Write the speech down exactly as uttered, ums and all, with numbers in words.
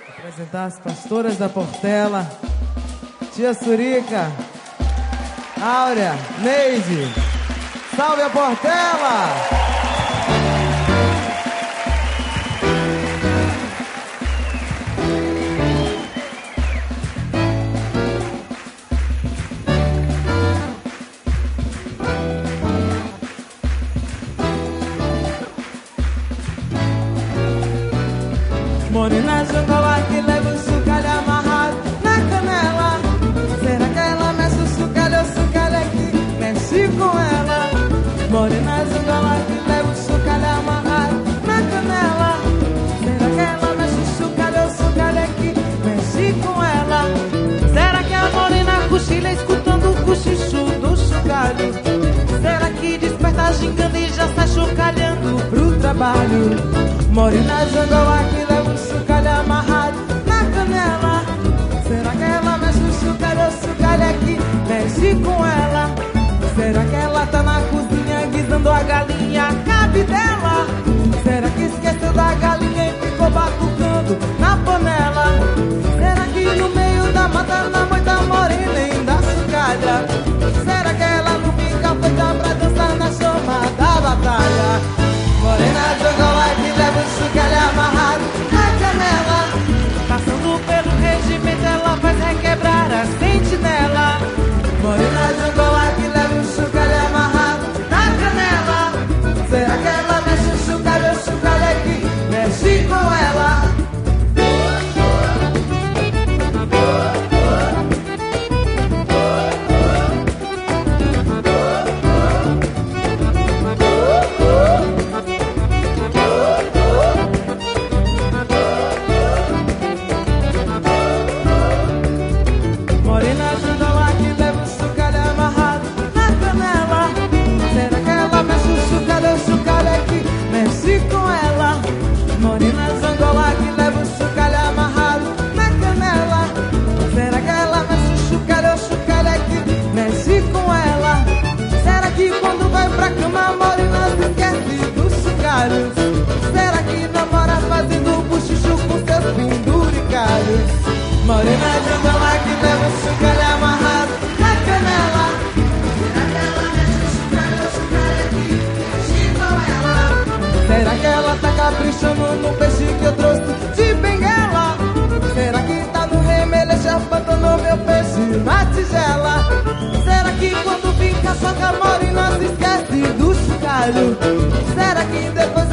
Apresentar as pastoras da Portela, Tia Surica, Áurea, Neide. Salve a Portela! Morena Jangola que leva o sucalho amarrado na canela. Será que ela mexe o sucalho ou o sucalho aqui mexe com ela? Morena Jangola que leva o sucalho amarrado na canela. Será que ela mexe o sucalho ou o sucalho aqui mexe com ela? Será que a morena cochila escutando o cochicho do sucalho? Será que desperta gingando e já sai chocalhando pro trabalho? Morena Jangola que leva o sucalho amarrado na canela. Será que ela mexe o sucalho ou o sucalho aqui mexe com ela? Será que ela tá na cozinha guisando a galinha cabe dela? Será que esqueceu da galinha e ficou batucando na panela? Será que no meio da mata na moita morena ainda sucalha? Será que ela não fica feita pra dançar na chama da batalha? Morena Jangola que leva o sucalho amarrado na canela. Passando pelo regimento ela faz requebrar a sentinela. Morena Jangola que leva o sucalho amarrado na canela. Será que ela mexe o sucalho ou o sucalho aqui mexe com ela? Será que namora fazendo buchicho com seus penduricalhos? Morena Jangola que leva o sucalho amarrado na canela. Será que ela mexe o sucalho ou o sucalho aqui mexe com ela? Será que ela tá caprichando no peixe que eu trouxe de benguela? Será que tá no remeleixo abandonando meu peixe na tigela? Será que quando fica só com a morena se esquece do sucalho? Será que depois